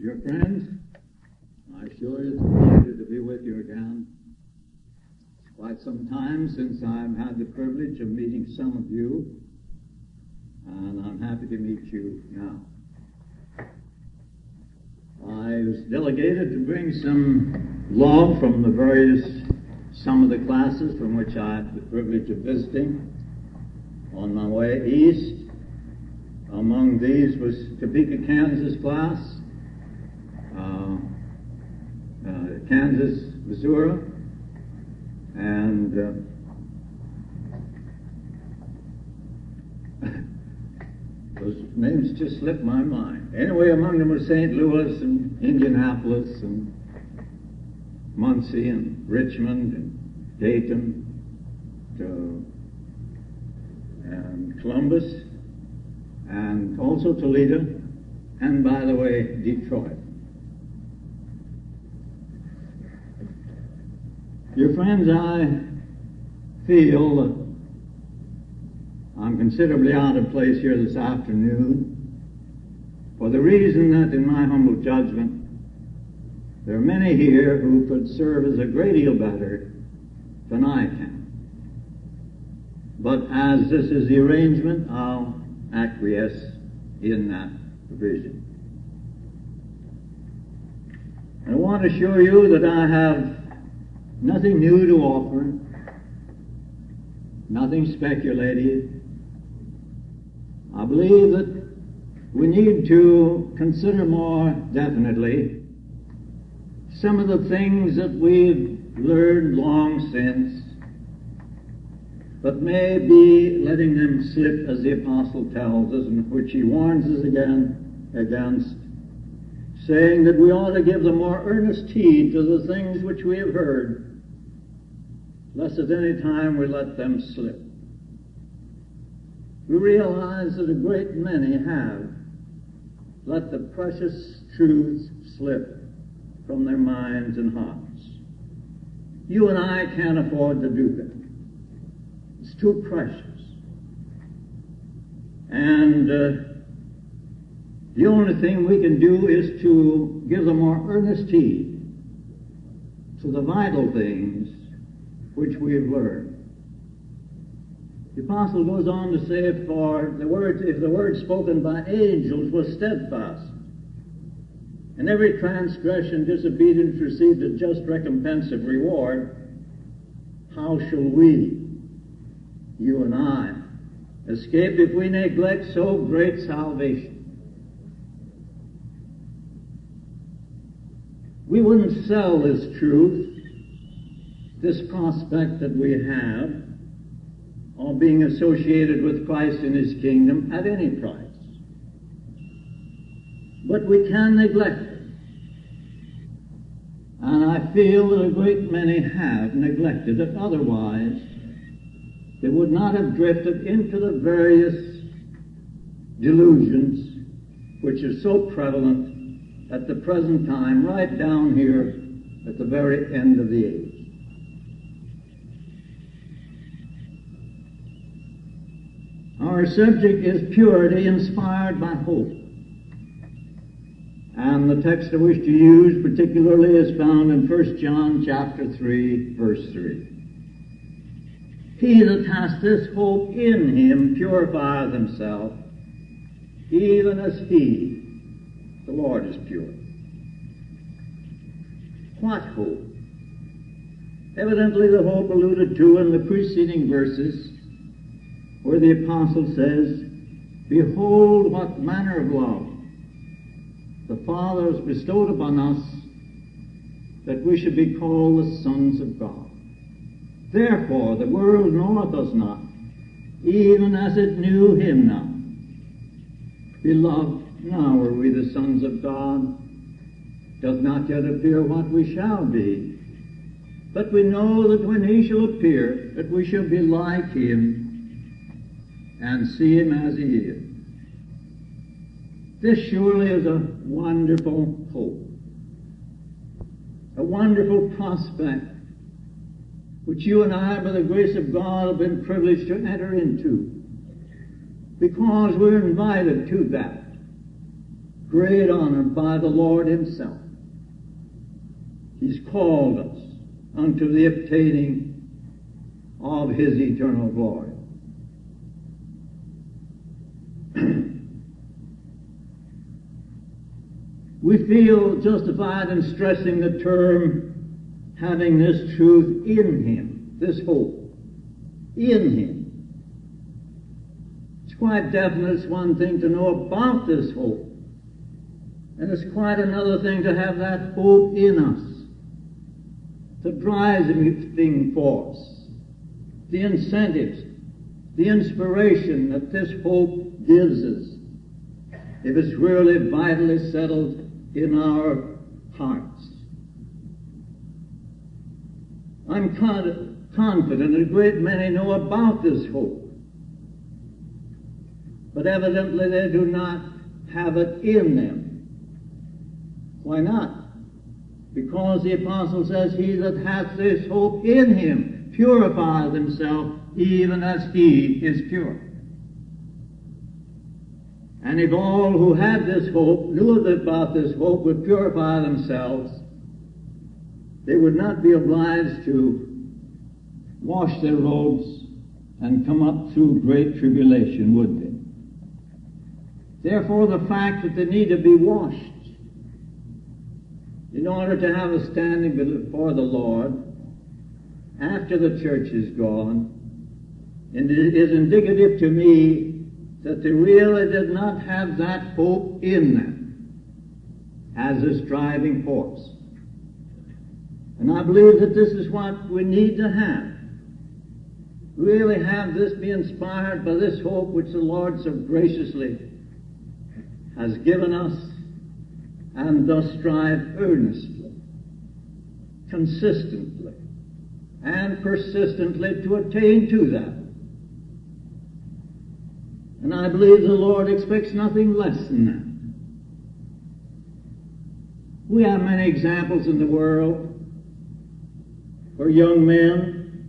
Dear friends, I assure you it's a pleasure to be with you again. It's quite some time since I've had the privilege of meeting some of you, and I'm happy to meet you now. I was delegated to bring some love from some of the classes from which I had the privilege of visiting on my way east. Among these was Topeka, Kansas class, Kansas, Missouri, and those names just slipped my mind. Anyway, among them were St. Louis and Indianapolis and Muncie and Richmond and Dayton and Columbus and also Toledo and, by the way, Detroit. Dear friends, I feel that I'm considerably out of place here this afternoon for the reason that, in my humble judgment, there are many here who could serve as a great deal better than I can. But as this is the arrangement, I'll acquiesce in that provision. I want to assure you that I have nothing new to offer, nothing speculative. I believe that we need to consider more definitely some of the things that we've learned long since, but may be letting them slip, as the Apostle tells us, in which he warns us against, saying that we ought to give the more earnest heed to the things which we have heard, lest at any time we let them slip. We realize that a great many have let the precious truths slip from their minds and hearts. You and I can't afford to do that. It's too precious. And the only thing we can do is to give the more earnest heed to the vital things which we have learned. The Apostle goes on to say, if the word spoken by angels was steadfast, and every transgression, disobedience received a just recompense of reward, how shall we, you and I, escape if we neglect so great salvation? We wouldn't sell this truth, this prospect that we have of being associated with Christ in his kingdom at any price. But we can neglect it. And I feel that a great many have neglected it. Otherwise, they would not have drifted into the various delusions which are so prevalent at the present time, right down here at the very end of the age. Our subject is purity inspired by hope. And the text I wish to use particularly is found in 1 John chapter 3, verse 3. He that hath this hope in him purifieth himself, even as he, the Lord, is pure. What hope? Evidently the hope alluded to in the preceding verses, where the Apostle says, behold what manner of love the Father has bestowed upon us, that we should be called the sons of God. Therefore the world knoweth us not, even as it knew him not. Beloved, now are we the sons of God. Does not yet appear what we shall be. But we know that when he shall appear, that we shall be like him, and see him as he is. This surely is a wonderful hope, a wonderful prospect, which you and I, by the grace of God, have been privileged to enter into, because we're invited to that great honor by the Lord himself. He's called us unto the obtaining of his eternal glory. We feel justified in stressing the term having this truth in him, this hope in him. It's quite definite. It's one thing to know about this hope, and it's quite another thing to have that hope in us, the driving force, the incentives, the inspiration that this hope gives us, if it's really vitally settled in our hearts. I'm confident that a great many know about this hope, but evidently they do not have it in them. Why not? Because the apostle says, he that hath this hope in him purifies himself even as he is pure. And if all who had this hope, knew about this hope, would purify themselves, they would not be obliged to wash their robes and come up through great tribulation, would they? Therefore, the fact that they need to be washed in order to have a standing before the Lord after the church is gone, and it is indicative to me that they really did not have that hope in them as this driving force. And I believe that this is what we need to have. Really have this be inspired by this hope which the Lord so graciously has given us, and thus strive earnestly, consistently, and persistently to attain to that. And I believe the Lord expects nothing less than that. We have many examples in the world where young men,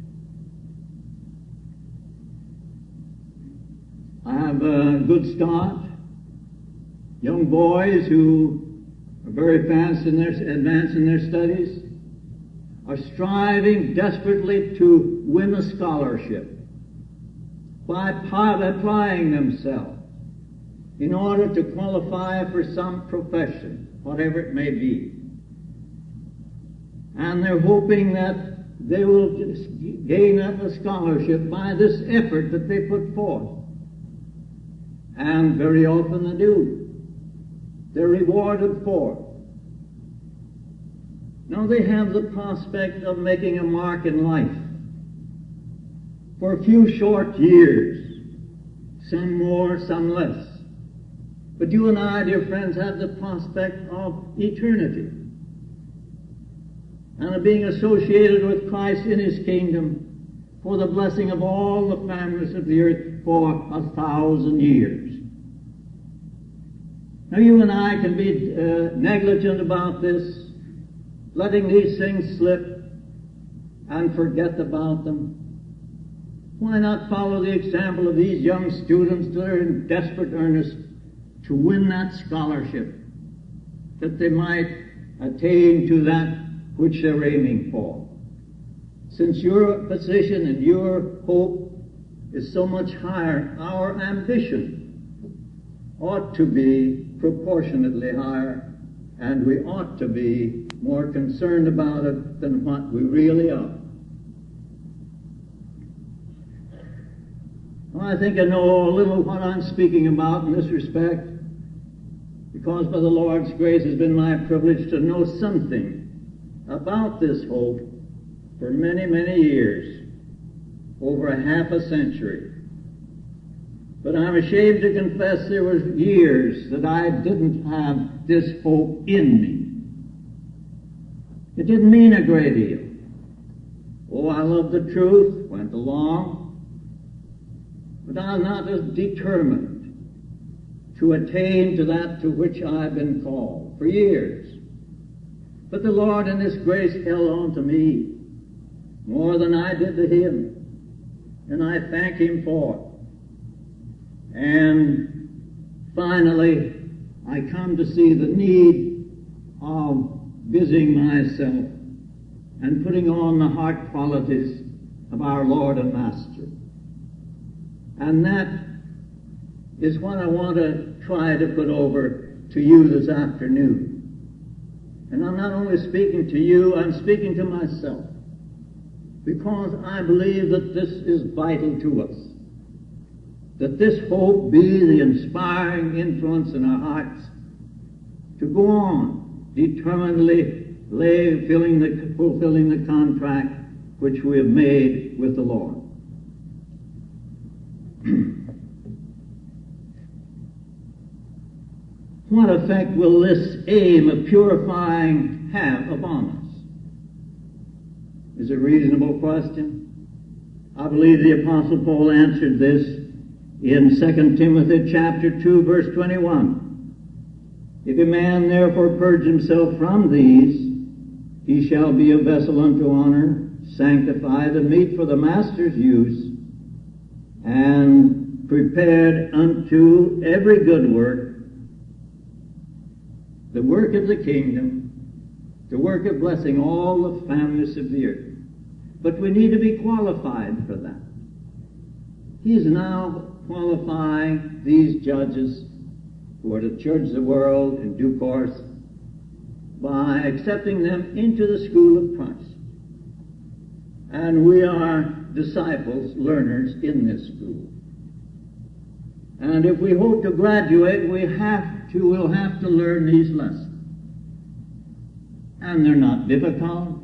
I have a good start, young boys who are very advanced in their studies, are striving desperately to win a scholarship by applying themselves in order to qualify for some profession, whatever it may be. And they're hoping that they will gain a scholarship by this effort that they put forth. And very often they do. They're rewarded for it. Now they have the prospect of making a mark in life for a few short years, some more, some less. But you and I, dear friends, have the prospect of eternity and of being associated with Christ in his kingdom for the blessing of all the families of the earth for 1,000 years. Now you and I can be negligent about this, letting these things slip and forget about them. Why not follow the example of these young students that are in desperate earnest to win that scholarship, that they might attain to that which they're aiming for? Since your position and your hope is so much higher, our ambition ought to be proportionately higher, and we ought to be more concerned about it than what we really are. Well, I think I know a little what I'm speaking about in this respect, because by the Lord's grace it has been my privilege to know something about this hope for many, many years, over a half a century. But I'm ashamed to confess there were years that I didn't have this hope in me. It didn't mean a great deal. Oh, I loved the truth, went along, but I'm not as determined to attain to that to which I've been called for years. But the Lord in His grace held on to me more than I did to Him, and I thank Him for it. And finally, I come to see the need of busying myself and putting on the heart qualities of our Lord and Master. And that is what I want to try to put over to you this afternoon. And I'm not only speaking to you, I'm speaking to myself, because I believe that this is vital to us, that this hope be the inspiring influence in our hearts to go on determinedly fulfilling the contract which we have made with the Lord. What effect will this aim of purifying have upon us? Is a reasonable question. I believe the Apostle Paul answered this in 2 Timothy chapter 2, verse 21. If a man therefore purge himself from these, he shall be a vessel unto honor, sanctified and meet for the master's use, and prepared unto every good work, the work of the kingdom, the work of blessing all the families of the earth. But we need to be qualified for that. He's now qualifying these judges who are to judge the world in due course by accepting them into the school of Christ. And we are disciples, learners in this school. And if we hope to graduate, we'll have to learn these lessons. And they're not difficult.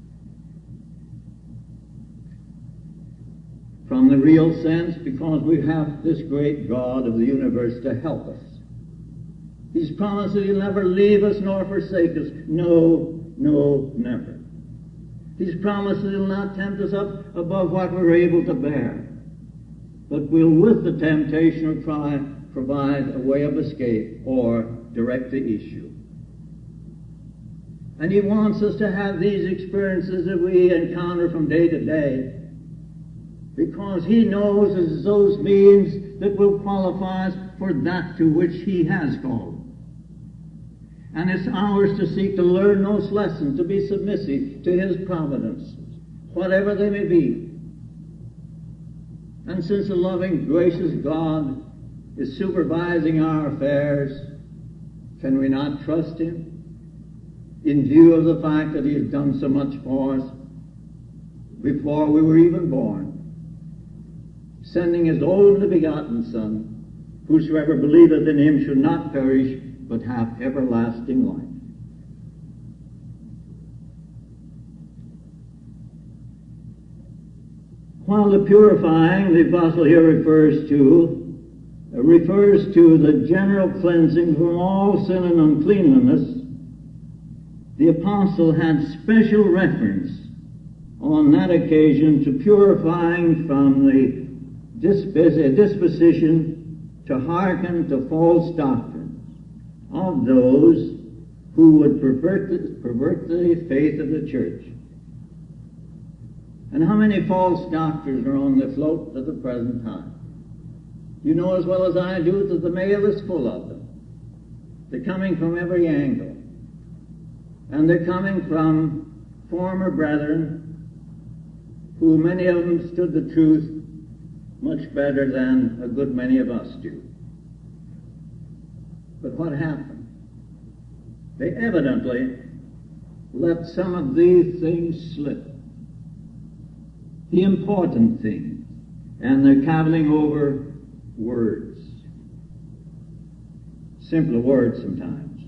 From the real sense, because we have this great God of the universe to help us. He's promised that He'll never leave us nor forsake us. No, no, never. He's promised that He'll not tempt us up above what we're able to bear, but will, with the temptation, or try provide a way of escape or direct the issue. And He wants us to have these experiences that we encounter from day to day, because He knows it's those means that will qualify us for that to which He has called. And it's ours to seek to learn those lessons, to be submissive to His providence, whatever they may be. And since the loving, gracious God is supervising our affairs, can we not trust Him in view of the fact that He has done so much for us before we were even born, sending His only begotten Son, whosoever believeth in Him should not perish, but have everlasting life. While the purifying the apostle here refers to the general cleansing from all sin and uncleanliness, the apostle had special reference on that occasion to purifying from the disposition to hearken to false doctrines of those who would pervert the faith of the church. And how many false doctrines are on the float at the present time? You know as well as I do that the mail is full of them. They're coming from every angle. And they're coming from former brethren who many of them stood the truth much better than a good many of us do. But what happened? They evidently let some of these things slip, the important things, and they're cavilling over words, simpler words sometimes.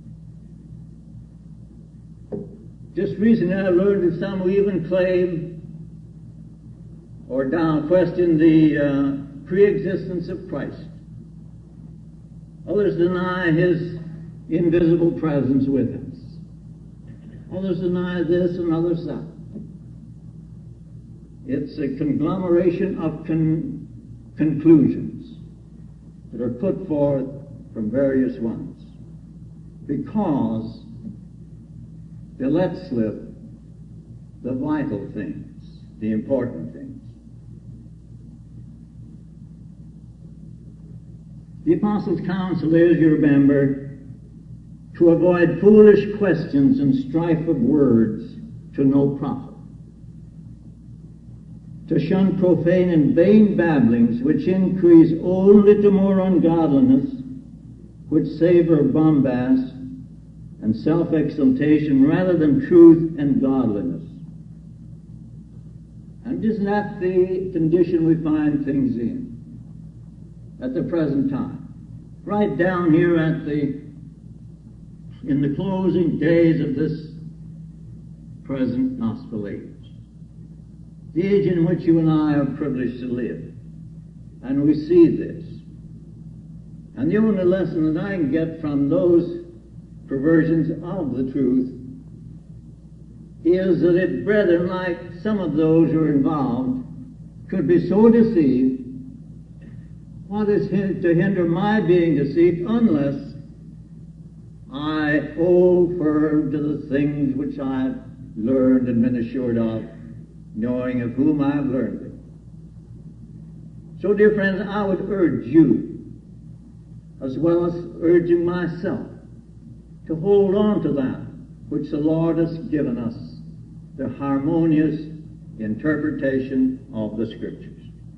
Just recently I learned that some who even claim or question the pre-existence of Christ. Others deny His invisible presence with us. Others deny this and others that. It's a conglomeration of conclusions that are put forth from various ones because they let slip the vital things, the important things. The apostles' counsel is, you remember, to avoid foolish questions and strife of words to no profit, to shun profane and vain babblings which increase only to more ungodliness, which savor of bombast and self-exaltation rather than truth and godliness. And isn't that the condition we find things in at the present time? Right down here in the closing days of this present gospel age. The age in which you and I are privileged to live. And we see this. And the only lesson that I can get from those perversions of the truth is that if brethren, like some of those who are involved, could be so deceived, what is to hinder my being deceived unless I hold firm to the things which I've learned and been assured of, knowing of whom I've learned it. So, dear friends, I would urge you, as well as urging myself, to hold on to that which the Lord has given us, the harmonious interpretation of the Scriptures.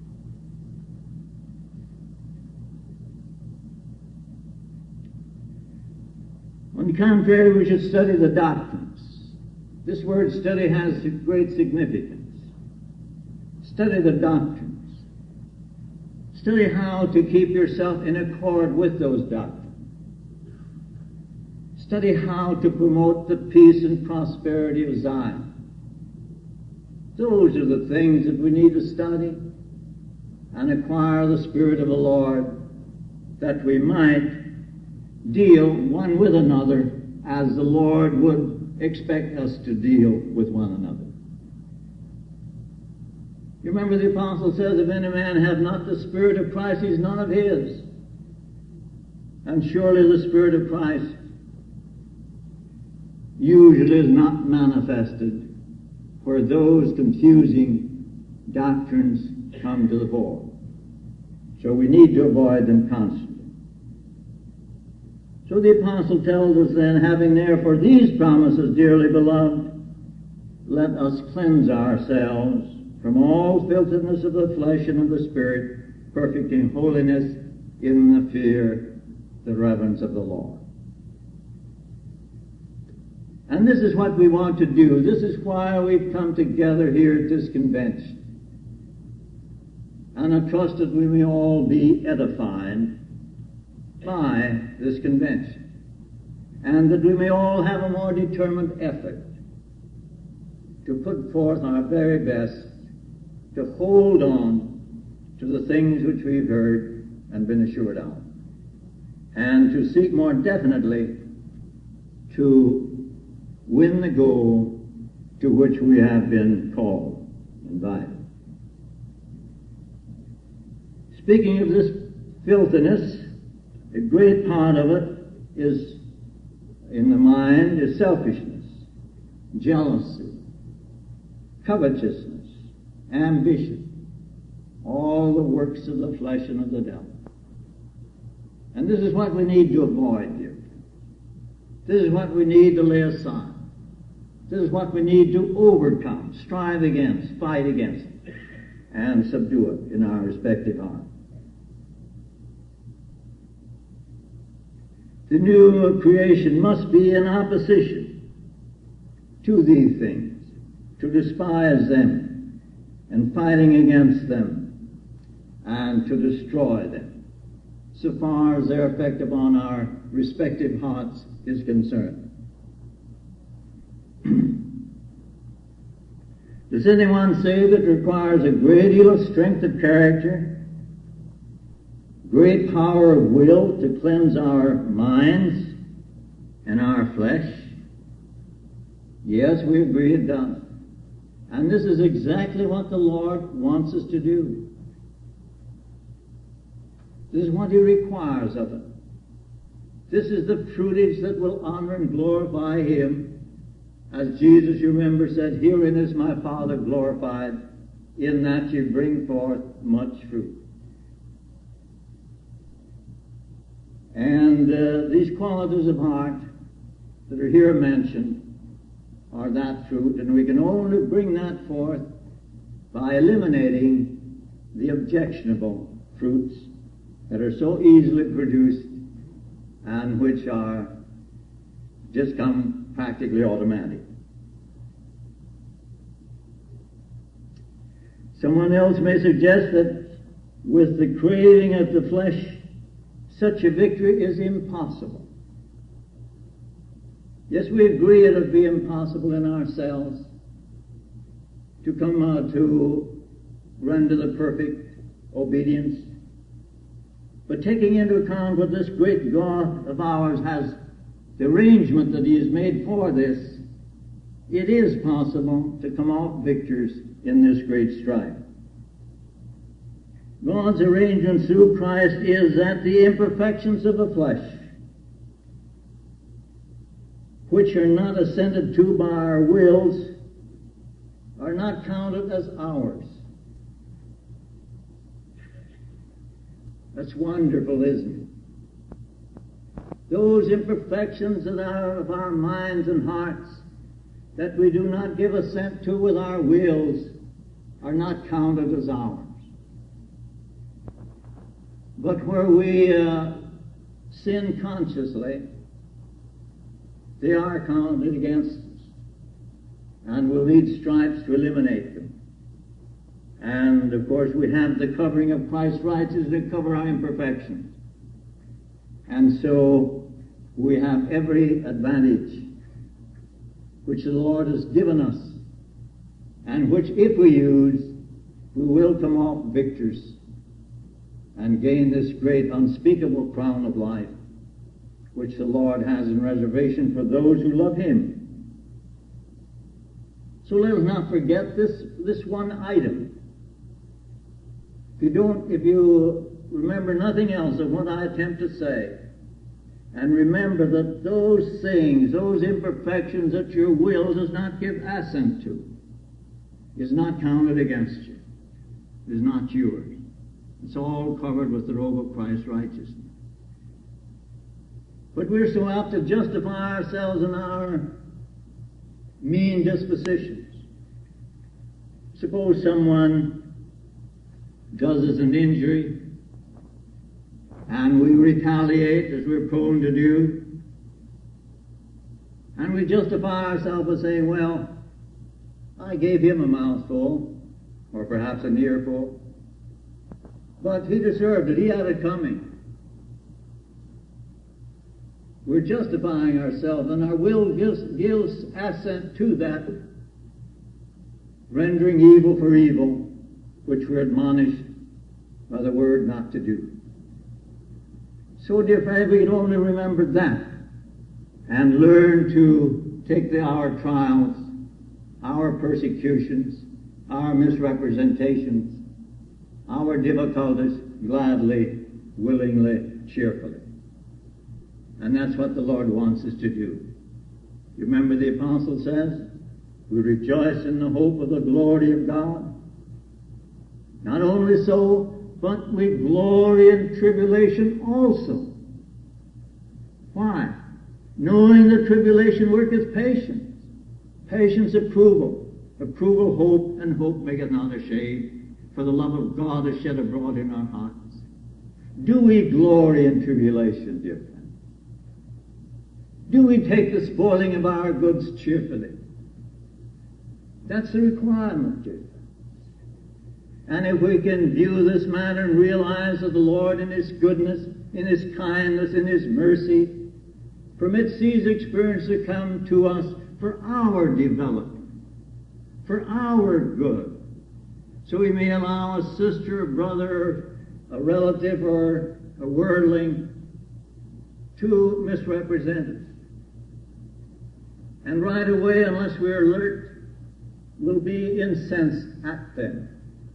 On the contrary, we should study the doctrines. This word study has great significance. Study the doctrines. Study how to keep yourself in accord with those doctrines. Study how to promote the peace and prosperity of Zion. Those are the things that we need to study and acquire the Spirit of the Lord, that we might deal one with another as the Lord would expect us to deal with one another. You remember the apostle says, if any man have not the Spirit of Christ, he's none of his. And surely the Spirit of Christ usually is not manifested where those confusing doctrines come to the fore. So we need to avoid them constantly. So the apostle tells us then, having therefore these promises, dearly beloved, let us cleanse ourselves from all filthiness of the flesh and of the spirit, perfect in holiness in the fear, the reverence of the Lord. And this is what we want to do. This is why we've come together here at this convention. And I trust that we may all be edified by this convention, and that we may all have a more determined effort to put forth our very best to hold on to the things which we've heard and been assured of, and to seek more definitely to win the goal to which we have been called, invited. Speaking of this filthiness, a great part of it is, in the mind, is selfishness, jealousy, covetousness, ambition, all the works of the flesh and of the devil. And this is what we need to avoid, dear. This is what we need to lay aside. This is what we need to overcome, strive against, fight against, and subdue it in our respective hearts. The new creation must be in opposition to these things, to despise them, and fighting against them, and to destroy them, so far as their effect upon our respective hearts is concerned. Does anyone say that it requires a great deal of strength of character, great power of will to cleanse our minds and our flesh? Yes, we agree it does. And this is exactly what the Lord wants us to do. This is what He requires of us. This is the fruitage that will honor and glorify Him. As Jesus, you remember, said, herein is my Father glorified, in that you bring forth much fruit. And these qualities of heart that are here mentioned are that fruit, and we can only bring that forth by eliminating the objectionable fruits that are so easily produced and which are just come practically automatic. Someone else may suggest that with the craving of the flesh, such a victory is impossible. Yes, we agree it would be impossible in ourselves to come to render the perfect obedience. But taking into account what this great God of ours has, the arrangement that He has made for this, it is possible to come off victors in this great strife. God's arrangement through Christ is that the imperfections of the flesh, which are not assented to by our wills, are not counted as ours. That's wonderful, isn't it? Those imperfections that are of our minds and hearts that we do not give assent to with our wills are not counted as ours. But where we sin consciously, they are counted against us, and we'll need stripes to eliminate them. And, of course, we have the covering of Christ's righteousness to cover our imperfections. And so we have every advantage which the Lord has given us, and which, if we use, we will come off victors and gain this great unspeakable crown of life, which the Lord has in reservation for those who love Him. So let us not forget this one item. If you remember nothing else of what I attempt to say, and remember that those things, those imperfections that your will does not give assent to, is not counted against you, is not yours. It's all covered with the robe of Christ's righteousness. But we're so apt to justify ourselves in our mean dispositions. Suppose someone does us an injury, and we retaliate as we're prone to do, and we justify ourselves by saying, well, I gave him a mouthful, or perhaps an earful, but he deserved it. He had it coming. We're justifying ourselves, and our will gives assent to that, rendering evil for evil, which we're admonished by the Word not to do. So, dear friend, we can only remember that and learn to take our trials, our persecutions, our misrepresentations, our difficulties gladly, willingly, cheerfully. And that's what the Lord wants us to do. You remember the Apostle says, we rejoice in the hope of the glory of God. Not only so, but we glory in tribulation also. Why? Knowing that tribulation worketh patience. Patience, approval. Approval, hope, and hope maketh not ashamed. For the love of God is shed abroad in our hearts. Do we glory in tribulation, dear friend? Do we take the spoiling of our goods cheerfully? That's the requirement, dear friend. And if we can view this matter and realize that the Lord in His goodness, in His kindness, in His mercy, permits these experiences to come to us for our development, for our good. So we may allow a sister, a brother, a relative, or a worldling to misrepresent us. And right away, unless we're alert, we'll be incensed at them.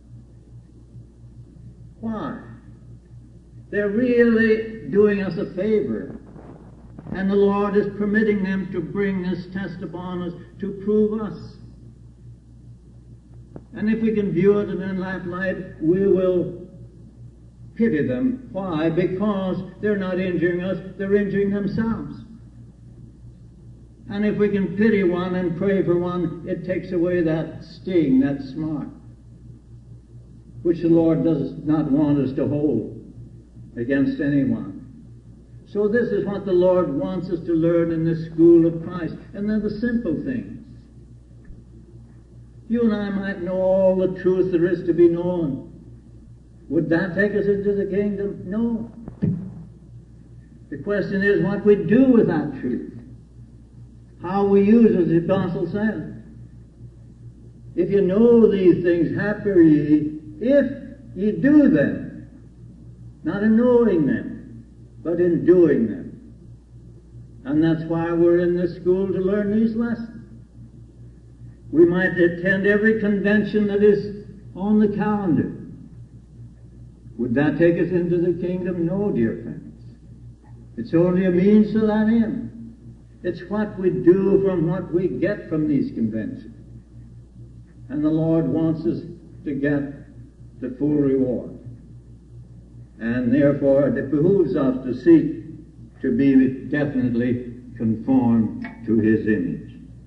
Why? They're really doing us a favor, and the Lord is permitting them to bring this test upon us to prove us. And if we can view it in that light, we will pity them. Why? Because they're not injuring us, they're injuring themselves. And if we can pity one and pray for one, it takes away that sting, that smart, which the Lord does not want us to hold against anyone. So this is what the Lord wants us to learn in the school of Christ. And they're the simple things. You and I might know all the truth there is to be known. Would that take us into the kingdom? No. The question is what we do with that truth. How we use it, as the Apostle said. If you know these things, happy are ye if ye do them. Not in knowing them, but in doing them. And that's why we're in this school, to learn these lessons. We might attend every convention that is on the calendar. Would that take us into the kingdom? No, dear friends. It's only a means to that end. It's what we do from what we get from these conventions. And the Lord wants us to get the full reward. And therefore it behooves us to seek to be definitely conformed to His image.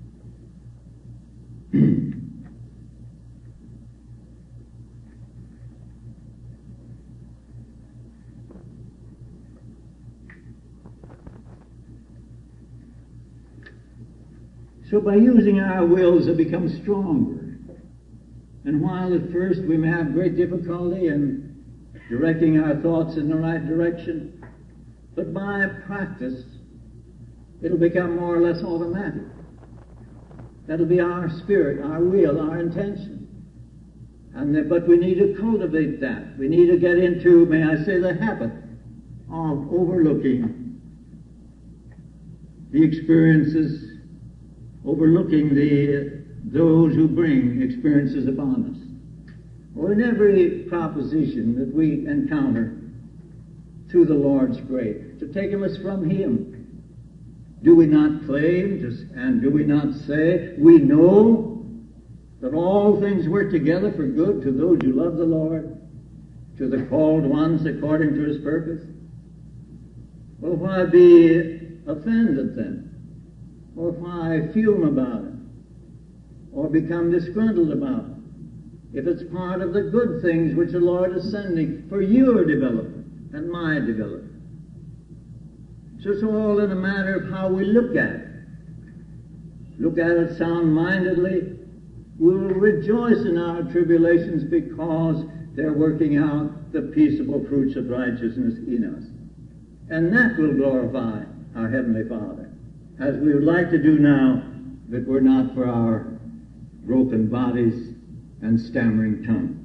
So by using our wills, it becomes stronger. And while at first we may have great difficulty in directing our thoughts in the right direction, but by practice, it'll become more or less automatic. That'll be our spirit, our will, our intention. But we need to cultivate that. We need to get into, may I say, the habit of overlooking the experiences, overlooking those who bring experiences upon us. Or in every proposition that we encounter through the Lord's grace, to take them as from Him. Do we not claim and do we not say, we know that all things work together for good to those who love the Lord, to the called ones according to His purpose? Well, why be offended then? Or why fume about it? Or become disgruntled about it? If it's part of the good things which the Lord is sending for your development and my development. So it's all in a matter of how we look at it. Look at it sound-mindedly. We'll rejoice in our tribulations because they're working out the peaceable fruits of righteousness in us. And that will glorify our Heavenly Father, as we would like to do now, if it were not for our broken bodies and stammering tongues.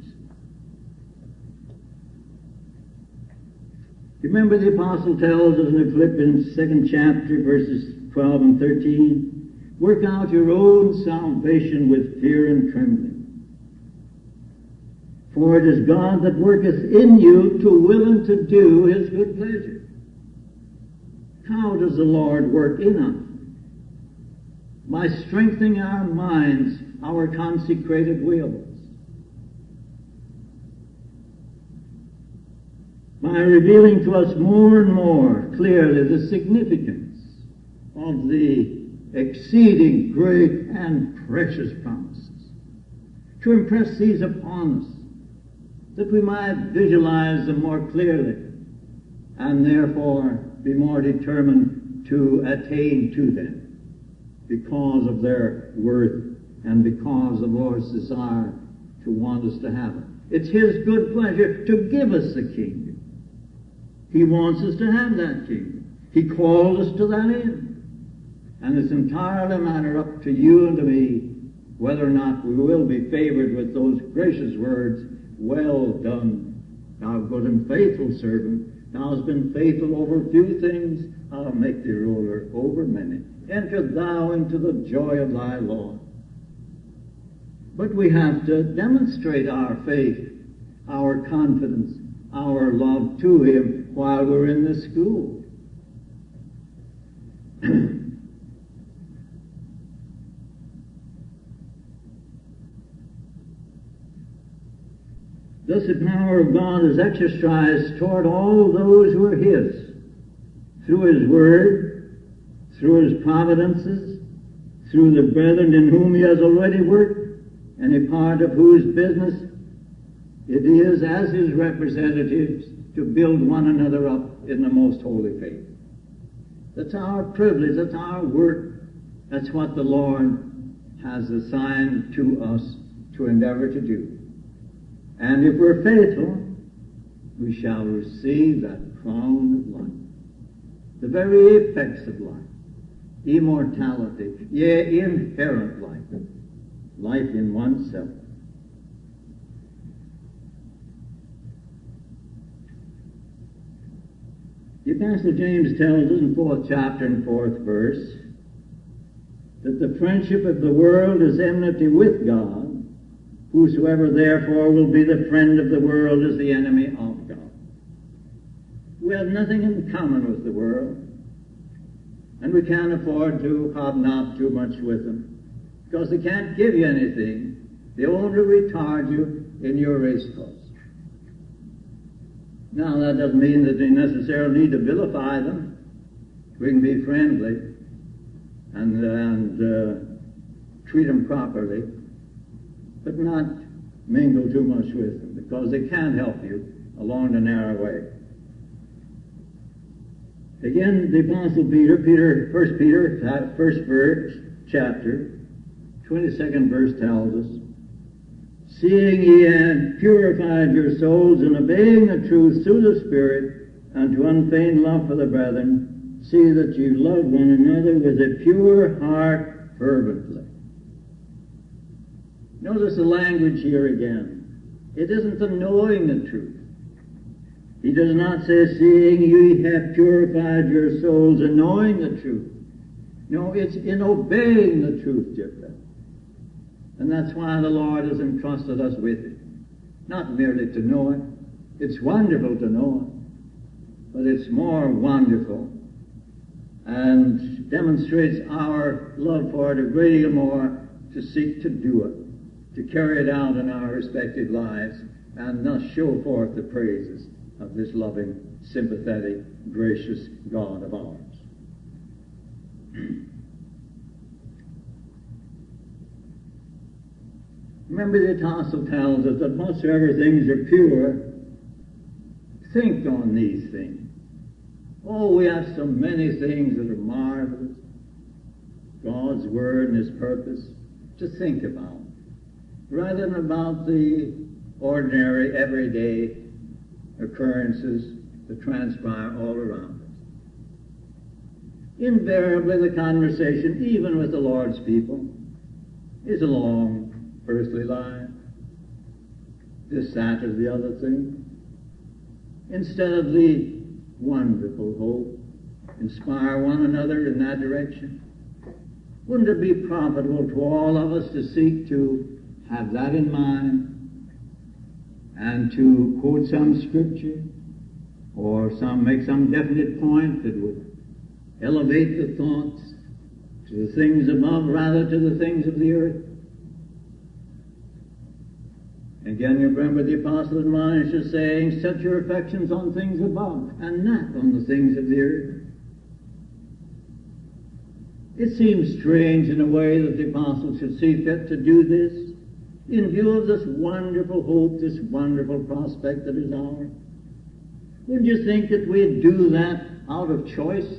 Remember the Apostle tells us in Philippians 2nd chapter, verses 12 and 13, work out your own salvation with fear and trembling. For it is God that worketh in you to will and to do His good pleasure. How does the Lord work in us? By strengthening our minds, our consecrated wills. By revealing to us more and more clearly the significance of the exceeding great and precious promises. To impress these upon us, that we might visualize them more clearly, and therefore be more determined to attain to them because of their worth and because of the Lord's desire to want us to have it. It's His good pleasure to give us the kingdom. He wants us to have that kingdom. He called us to that end. And it's entirely a matter up to you and to me whether or not we will be favored with those gracious words, well done, thou good and faithful servant. Thou hast been faithful over few things, I'll make thee ruler over many. Enter thou into the joy of thy Lord. But we have to demonstrate our faith, our confidence, our love to Him while we're in this school. Thus the power of God is exercised toward all those who are His, through His Word, through His providences, through the brethren in whom He has already worked, and a part of whose business it is, as His representatives, to build one another up in the most holy faith. That's our privilege, that's our work, that's what the Lord has assigned to us to endeavor to do. And if we're faithful, we shall receive that crown of life, the very apex of life, immortality, yea, inherent life, life in oneself. The Apostle James tells us in 4th chapter and 4th verse that the friendship of the world is enmity with God. Whosoever therefore will be the friend of the world is the enemy of God. We have nothing in common with the world, and we can't afford to hobnob too much with them, because they can't give you anything. They only retard you in your race course. Now, that doesn't mean that they necessarily need to vilify them. We can be friendly and treat them properly, but not mingle too much with them, because they can't help you along the narrow way. Again, the Apostle Peter, 1 Peter, first verse, chapter, 22nd verse tells us, seeing ye have purified your souls in obeying the truth through the Spirit unto unfeigned love for the brethren, see that you love one another with a pure heart fervently. Notice the language here again. It isn't the knowing the truth. He does not say, seeing ye have purified your souls in knowing the truth. No, it's in obeying the truth, dear friend. And that's why the Lord has entrusted us with it. Not merely to know it. It's wonderful to know it. But it's more wonderful and demonstrates our love for it a great deal more to seek to do it, to carry it out in our respective lives, and thus show forth the praises of this loving, sympathetic, gracious God of ours. Remember, the apostle tells us that whatsoever things are pure, think on these things. Oh, we have so many things that are marvelous. God's Word and His purpose to think about, rather than about the ordinary, everyday occurrences that transpire all around us. Invariably, the conversation, even with the Lord's people, is a long earthly life, this, that, or the other thing, instead of the wonderful hope, inspire one another in that direction. Wouldn't it be profitable to all of us to seek to have that in mind, and to quote some scripture, or make some definite point that would elevate the thoughts to the things above rather to the things of the earth? Again, you remember the apostle admonishes, saying, set your affections on things above, and not on the things of the earth. It seems strange in a way that the apostle should see fit to do this, in view of this wonderful hope, this wonderful prospect that is ours. Wouldn't you think that we'd do that out of choice?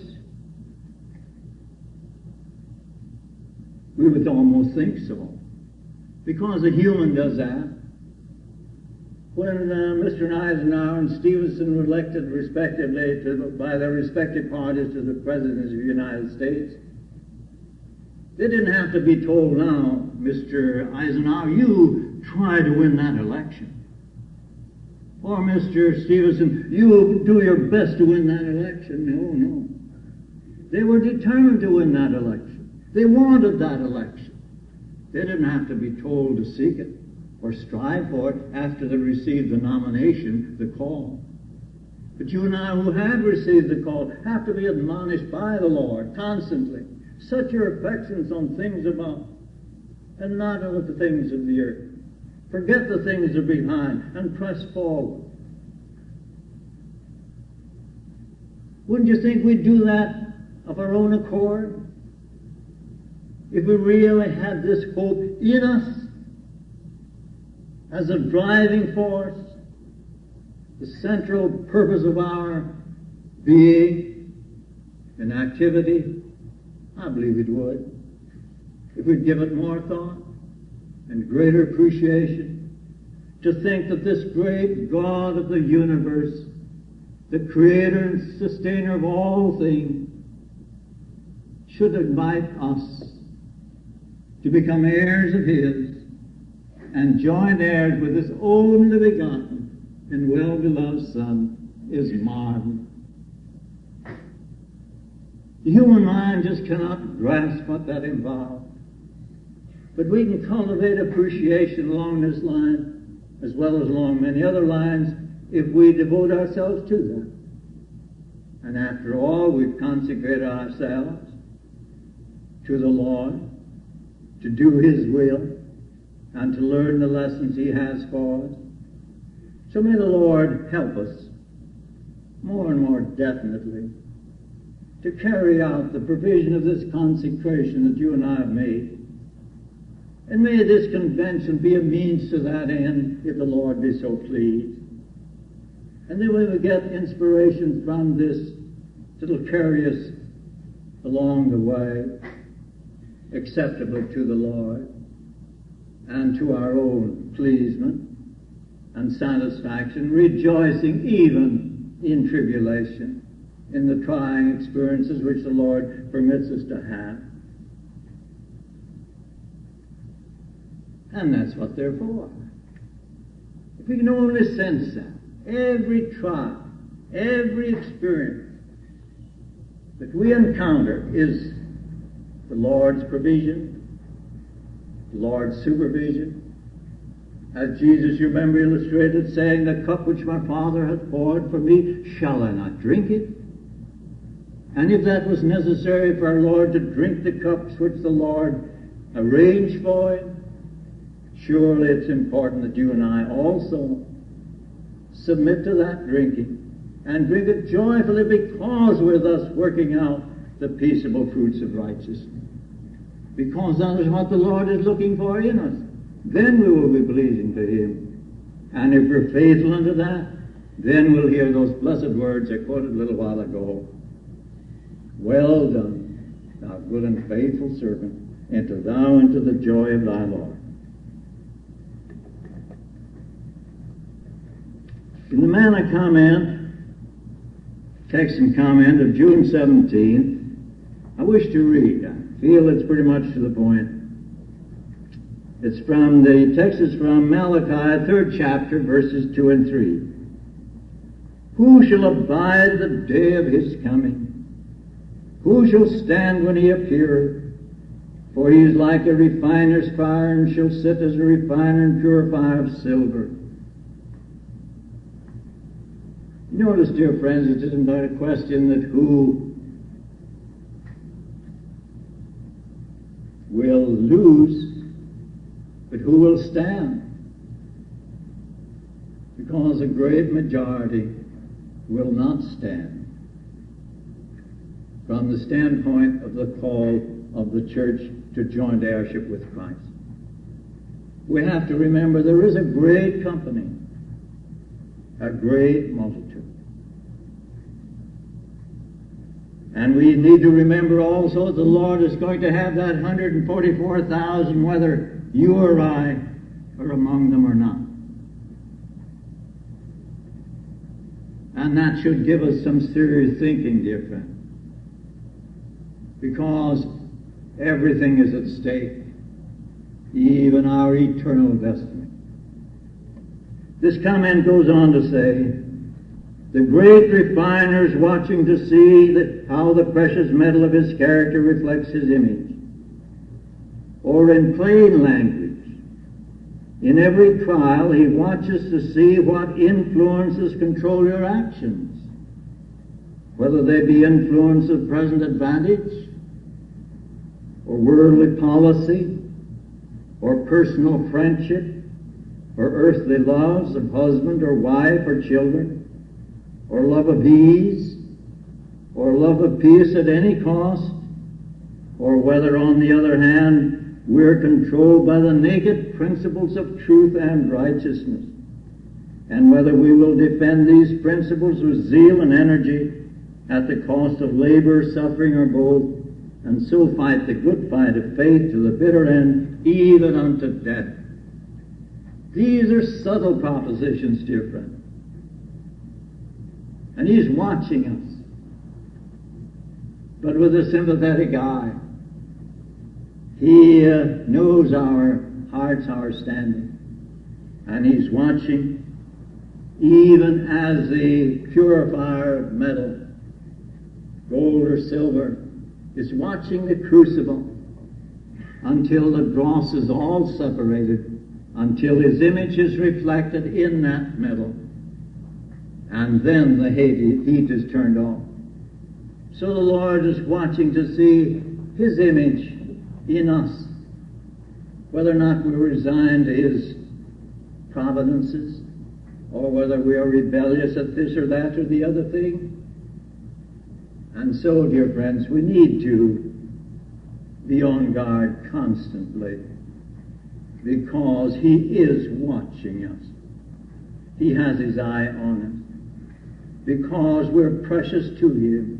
We would almost think so, because a human does that. When Mr. Eisenhower and Stevenson were elected respectively by their respective parties to the presidency of the United States, they didn't have to be told, now, Mr. Eisenhower, you try to win that election. Or Mr. Stevenson, you do your best to win that election. No. They were determined to win that election. They wanted that election. They didn't have to be told to seek it or strive for it after they received the nomination, the call. But you and I who have received the call have to be admonished by the Lord constantly. Set your affections on things above, and not on the things of the earth. Forget the things that are behind and press forward. Wouldn't you think we'd do that of our own accord? If we really had this hope in us as a driving force, the central purpose of our being and activity, I believe it would. If we'd give it more thought and greater appreciation, to think that this great God of the universe, the creator and sustainer of all things, should invite us to become heirs of his and joint heirs with his only begotten and well-beloved Son is marvelous. The human mind just cannot grasp what that involves. But we can cultivate appreciation along this line, as well as along many other lines, if we devote ourselves to them. And after all, we've consecrated ourselves to the Lord, to do his will, and to learn the lessons he has for us. So may the Lord help us more and more definitely to carry out the provision of this consecration that you and I have made. And may this convention be a means to that end, if the Lord be so pleased. And then we will get inspiration from this that will carry us along the way, acceptable to the Lord and to our own pleasement and satisfaction, rejoicing even in tribulation, in the trying experiences which the Lord permits us to have. And that's what they're for. If we can only sense that, every trial, every experience that we encounter is the Lord's provision, the Lord's supervision. As Jesus, you remember, illustrated, saying, "The cup which my Father hath poured for me, shall I not drink it?" And if that was necessary for our Lord to drink the cups which the Lord arranged for him, surely it's important that you and I also submit to that drinking and drink it joyfully, because we're thus working out the peaceable fruits of righteousness. Because that is what the Lord is looking for in us. Then we will be pleasing to him. And if we're faithful unto that, then we'll hear those blessed words I quoted a little while ago. "Well done, thou good and faithful servant, enter thou into the joy of thy Lord." In the Manna comment, text and comment of June 17th, I wish to read. I feel it's pretty much to the point. The text is from Malachi, 3rd chapter, verses 2 and 3. "Who shall abide the day of his coming? Who shall stand when he appeareth? For he is like a refiner's fire, and shall sit as a refiner and purifier of silver." Notice, dear friends, it isn't a question that who will lose, but who will stand? Because a great majority will not stand from the standpoint of the call of the church to joint heirship with Christ. We have to remember there is a great company, a great multitude. And we need to remember also that the Lord is going to have that 144,000, whether you or I are among them or not. And that should give us some serious thinking, dear friend. Because everything is at stake, even our eternal destiny. This comment goes on to say, "The great refiner is watching to see how the precious metal of his character reflects his image." Or in plain language, in every trial he watches to see what influences control your actions, whether they be influence of present advantage, or worldly policy, or personal friendship, or earthly loves of husband or wife or children, or love of ease, or love of peace at any cost, or whether, on the other hand, we're controlled by the naked principles of truth and righteousness, and whether we will defend these principles with zeal and energy at the cost of labor, suffering, or both, and so fight the good fight of faith to the bitter end, even unto death. These are subtle propositions, dear friend. And he's watching us, but with a sympathetic eye. He knows our hearts, our standing, and he's watching, even as the purifier of metal, gold or silver, is watching the crucible until the dross is all separated, until his image is reflected in that metal, and then the heat is turned off. So the Lord is watching to see his image in us, whether or not we're resigned to his providences, or whether we are rebellious at this or that or the other thing. And so, dear friends, we need to be on guard constantly, because he is watching us. He has his eye on us, because we're precious to him,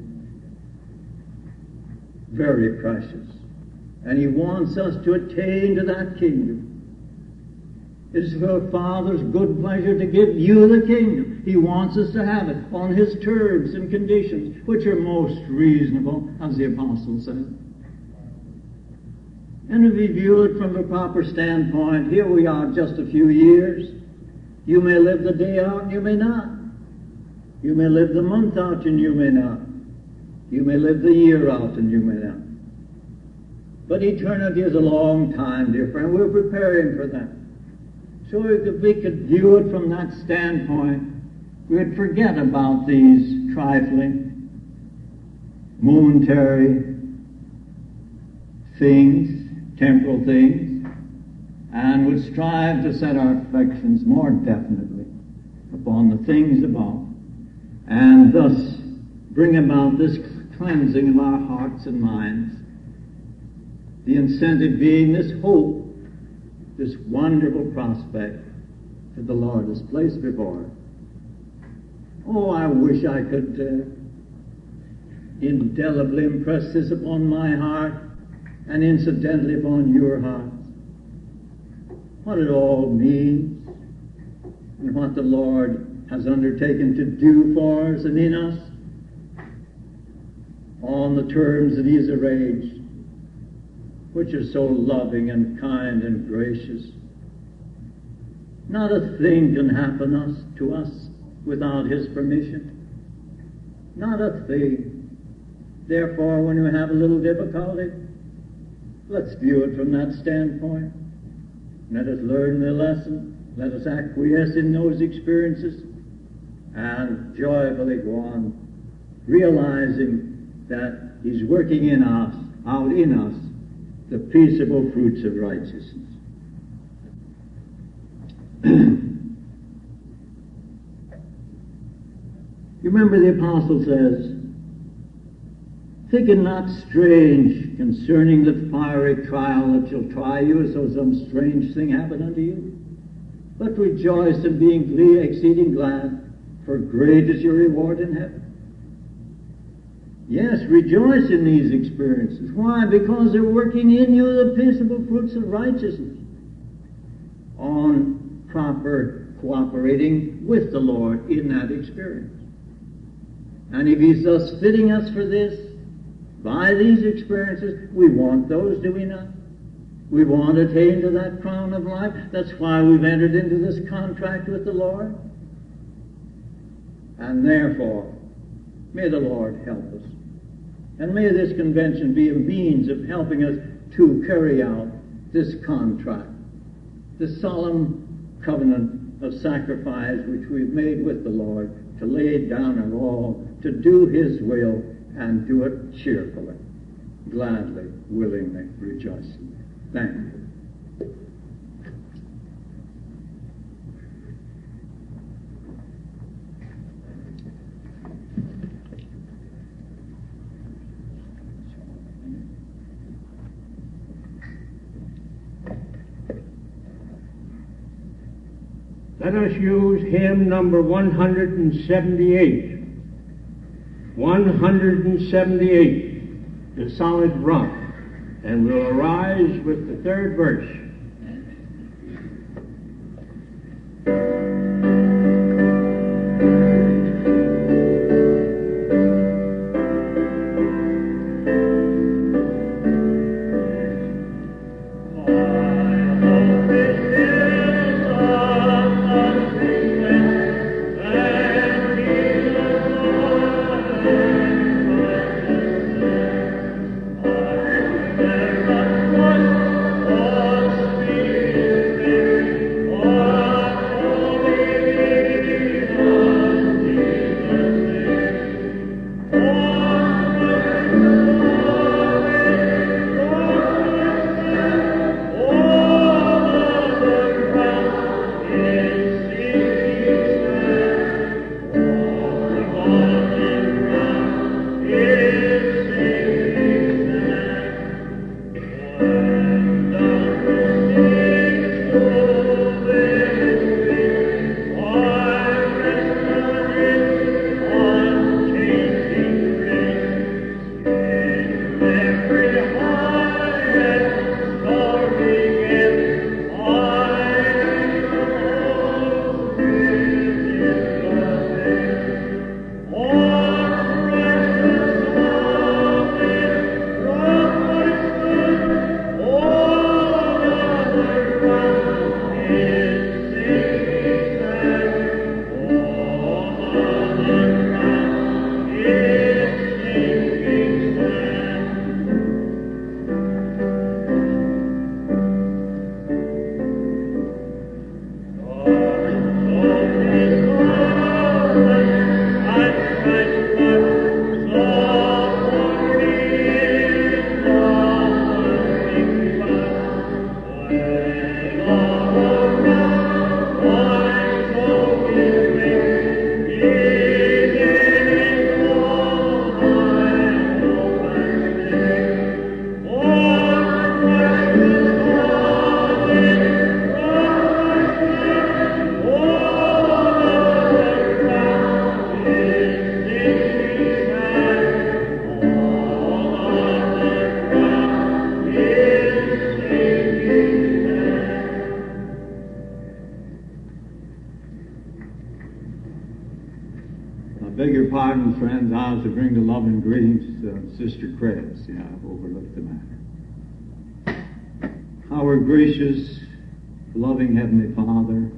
very precious. And he wants us to attain to that kingdom. It's the Father's good pleasure to give you the kingdom. He wants us to have it on his terms and conditions, which are most reasonable, as the Apostle said. And if we view it from a proper standpoint, here we are just a few years. You may live the day out and you may not. You may live the month out and you may not. You may live the year out and you may not. But eternity is a long time, dear friend. We're preparing for that. So if we could view it from that standpoint, we'd forget about these trifling, momentary things, temporal things, and would strive to set our affections more definitely upon the things above, and thus bring about this cleansing of our hearts and minds, the incentive being this hope, this wonderful prospect that the Lord has placed before us. Oh, I wish I could indelibly impress this upon my heart and incidentally upon your hearts. What it all means and what the Lord has undertaken to do for us and in us on the terms that he has arranged, which are so loving and kind and gracious. Not a thing can happen to us without his permission. Not a thing. Therefore, when we have a little difficulty, let's view it from that standpoint. Let us learn the lesson. Let us acquiesce in those experiences and joyfully go on, realizing that he's working in us, out in us, the peaceable fruits of righteousness. You remember the Apostle says, "Think it not strange concerning the fiery trial that shall try you, as though some strange thing happened unto you. But rejoice in being exceeding glad, for great is your reward in heaven." Yes, rejoice in these experiences. Why? Because they're working in you the peaceable fruits of righteousness on proper cooperating with the Lord in that experience. And if he's thus fitting us for this, by these experiences, we want those, do we not? We want to attain to that crown of life. That's why we've entered into this contract with the Lord. And therefore, may the Lord help us. And may this convention be a means of helping us to carry out this contract, this solemn covenant of sacrifice which we've made with the Lord, to lay down our all, to do his will, and do it cheerfully, gladly, willingly, rejoicing. Thank you. Let us use hymn number 178. 178, the solid rock. And we'll arise with the third verse. Pardon, friends, I was to bring the love and greetings to Sister Krebs. Yeah, I've overlooked the matter. Our gracious, loving Heavenly Father,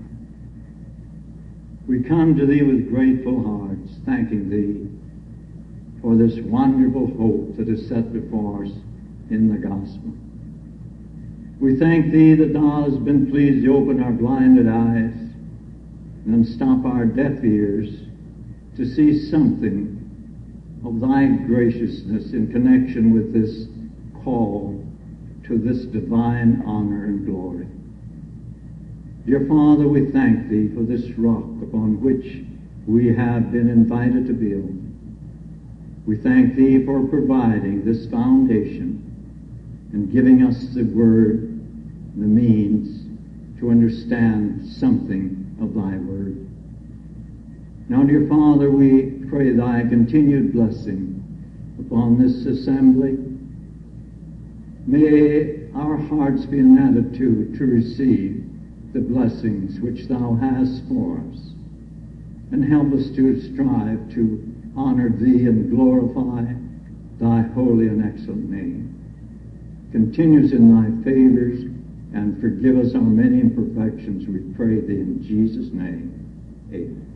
we come to Thee with grateful hearts, thanking Thee for this wonderful hope that is set before us in the gospel. We thank Thee that Thou hast been pleased to open our blinded eyes and unstop our deaf ears to see something of Thy graciousness in connection with this call to this divine honor and glory. Dear Father, we thank Thee for this rock upon which we have been invited to build. We thank Thee for providing this foundation and giving us the Word, the means to understand something of Thy Word. Now, dear Father, we pray Thy continued blessing upon this assembly. May our hearts be in attitude to receive the blessings which Thou hast for us, and help us to strive to honor Thee and glorify Thy holy and excellent name. Continue us in Thy favors and forgive us our many imperfections, we pray Thee in Jesus' name. Amen.